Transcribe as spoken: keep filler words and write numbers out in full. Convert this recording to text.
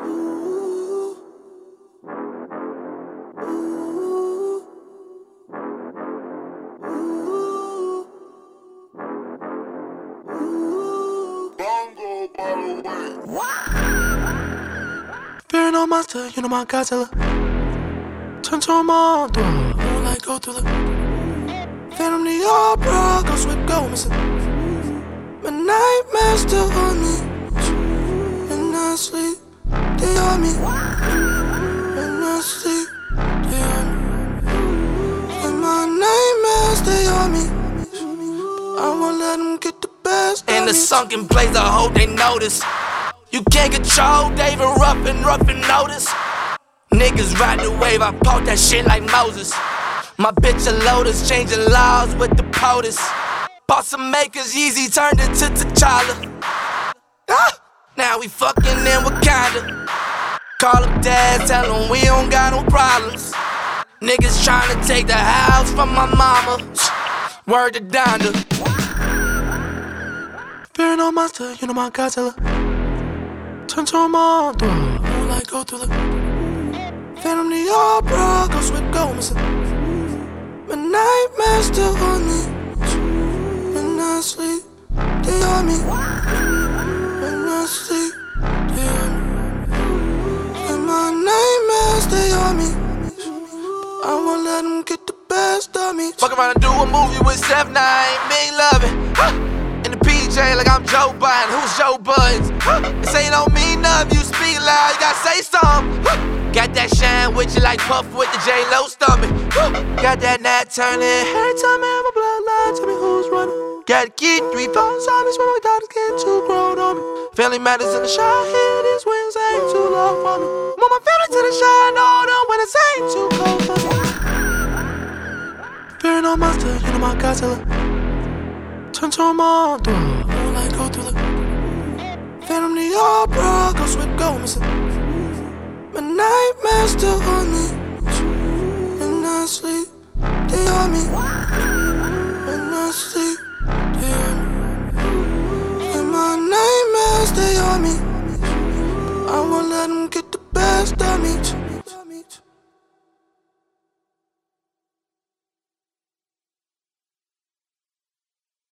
Fear no monster, you know my Godzilla. Turn to a monster, moonlight go through the Phantom the opera, ghost whip go missing. My nightmares still on me. When I sleep, they on me. When I sleep, they on me. And my nightmares, they on me. I won't let them get the best in of the me. sunken place, I hope they notice. You can't control David Ruffin, Ruffin notice. Niggas ride the wave, I pop that shit like Moses. My bitch a Lotus, changing laws with the POTUS. Bought some makers, Yeezy turned into T'Challa. Ah! Now we fucking in Wakanda. Call him dad, tell him we don't got no problems. Niggas tryna take the house from my mama. Word to Donda. Fear no monster, you know my Godzilla. Turn to a monster, moonlight go through the Phantom the opera, ghost whip go missing. My nightmares still on me. When I sleep, they on me. When I sleep, they on me. And my nightmares, they on me. I won't let them get the best of me. Fuck around and do a movie with Steph nine, Big Lovin'. Huh? In the P J like I'm Joe Biden. Who's Joe Budden? Huh? This ain't on me, none of you speak loud, you gotta say something. Huh? Got that shine with you like Puff with the J-Lo stomach. Huh? Got that night turning. Every time I have a bloodline, tell me who's running. Gotta keep three phones on me, when my daughter's getting too grown on me. Family matters in the shine, here these wings ain't too low for me. Want my family to the shine, all them when it's ain't too cold for me. Fear no monster, you know my Godzilla. Turn to a monster, moonlight go through the Phantom the opera, ghost whip go missing. My nightmares still on me. When I sleep, they on me. When I sleep, they on me. And my nightmares, they on me.